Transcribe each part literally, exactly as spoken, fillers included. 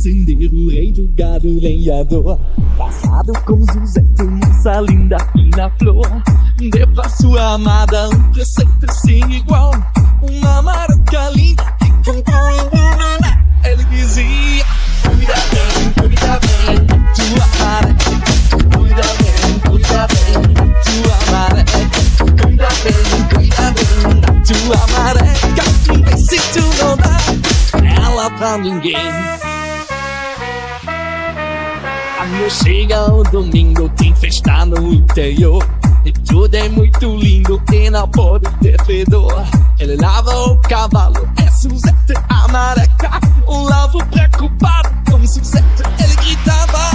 acender o rei do gado lenhador. Passado com Zuzete, moça linda, fina flor. Dê pra sua amada um presente sem igual. Uma marca linda que comprou em Guaraná. Ele dizia: cuida bem, cuida bem, tua marca. Cuida bem, cuida bem, tua marca. Cuida bem, cuida bem da tua marca. E se tu não dá ela pra ninguém. Quando chega o domingo, tem festa no interior. E tudo é muito lindo e não pode ter fedor. Ele lava o cavalo, é Suzete a mareca. Um lavo preocupado com Suzete, ele gritava: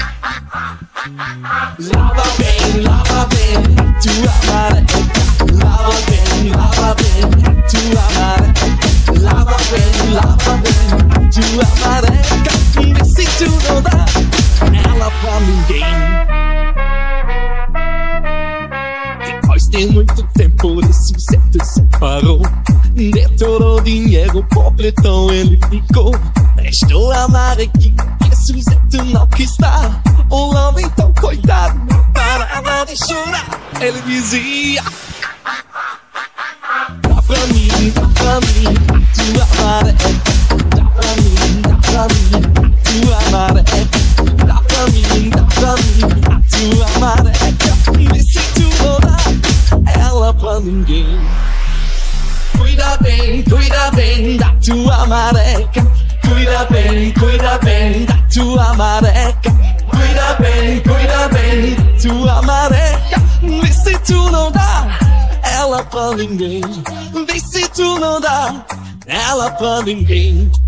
lava bem, lava bem a tua mareca. Lava bem, lava bem a tua mareca. Lava bem, lava bem a tua mareca. E se tu não dá ela pra ninguém. Depois de muito tempo esse Suzete separou. Detorou o dinheiro, pobretão ele ficou. Restou a marequinha que Suzete não quis dar. O lama então coitado não parava de chorar. Ele dizia: dá pra mim, dá pra mim a tua mareca. Dá pra mim, dá pra mim a tua mareca. Dá pra mim, dá pra mim a tua mareca. E se tu não dá ela pra ninguém. Cuida bem, cuida bem da tua mareca. Cuida bem, cuida bem da tua mareca. Cuida bem, cuida bem da tua mareca. Vê se tu não dá ela pra ninguém. Vê se tu não dá ela pra ninguém.